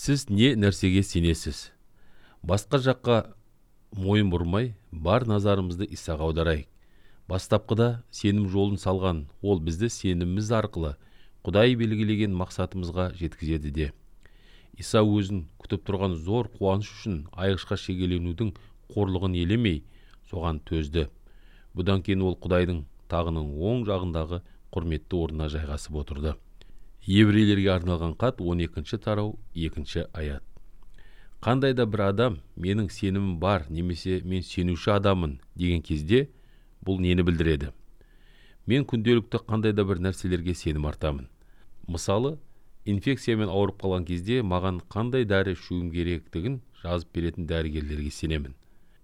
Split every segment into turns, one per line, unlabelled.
Сіз не нәрсеге сенесіз? Басқа жаққа мойын бұрмай, бар назарымызды Исаға аударайық. Бастапқыда сенім жолын салған, ол бізді сеніміміз арқылы Құдай белгілеген мақсатымызға жеткізеді де. Иса өзін күтіп тұрған зор қуаныш үшін айғышқа шегеленудің қорлығын елемей, соған төзді. Бұдан кейін ол Құдайдың тағының оң жағындағы құрметті орнына жайғасып отырды. Еврейлерге арналған хат 12 тарау 2 аят. Қандай да бір адам менің сенімім бар немесе мен сенуші адамын деген кезде бұл нені білдіреді? Мен күнделікті қандай да бір нәрселерге сенім артамын. Мысалы, инфекциямен ауырып қалған кезде маған қандай дәрі ішуім керектігін жазып беретін дәрігерлерге сенемін.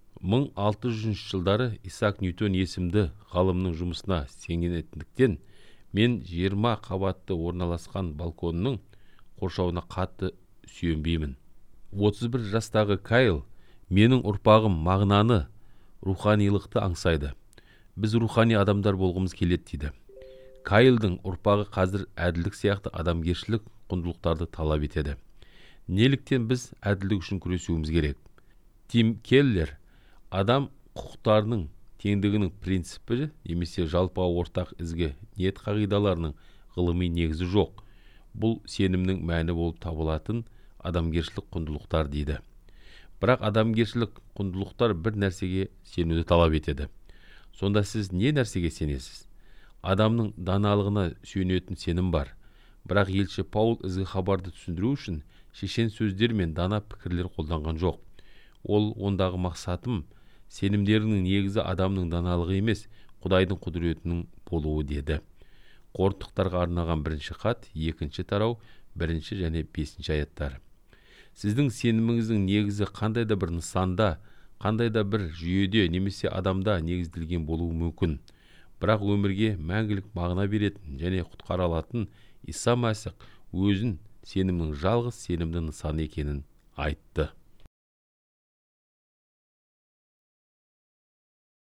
1600 жылдары Исаак Ньютон есімді ғалымның жұмысына сенгендіктен мен 20 қабатты орналасқан балконның қоршауына қатты сүйенбеймін. 31 жастағы Кайл, менің ұрпағым мағынаны, руханилықты аңсайды. Біз рухани адамдар болғымыз келеді дейді. Кайлдың ұрпағы қазір әділдік сияқты адамгершілік құндылықтарды талап етеді. Неліктен біз әділдік үшін күресуіміз керек? Тим Келлер, адам құқықтарының теңдігінің принципі немесе жалпы ортақ ізгі ниет қағидаларының ғылыми негізі жоқ. Бұл сенімнің мәні болып табылатын адамгершілік құндылықтар дейді. Бірақ адамгершілік құндылықтар бір нәрсеге сенуді талап етеді. Сонда сіз не нәрсеге сенесіз? Адамның даналығына сүйенетін сенім бар. Бірақ елші Паул ізгі хабарды түсіндіру үшін шешен сөздер мен дана пікірлер қолданған жоқ. Ол ондағы мақсатым сенімдерінің негізі адамның даналығы емес, Құдайдың құдіретінің болуы деді. Қорытықтарға арналған 1 хат 2 тарау 1 және 5 аяттар. Сіздің сеніміңіздің негізі қандай да бір нысанда, қандай да бір жүйеде немесе адамда негізделген болуы мүмкін. Бірақ өмірге мәңгілік мағына беретін және құтқара алатын Иса Мәсіх өзін сенімнің жалғыз сенімді нысаны екенін айтты.